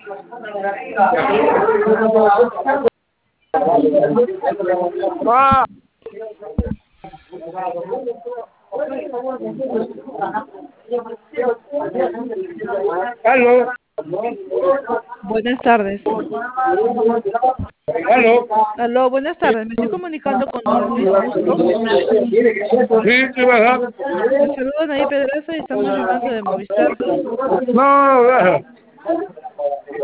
Ah. Aló. Buenas tardes. Aló. Aló, buenas tardes. Me estoy comunicando con don Luis Bustos. Sí, ¿qué pasa? Me saludan ahí Pedraza y estamos llamando de Movistar. No,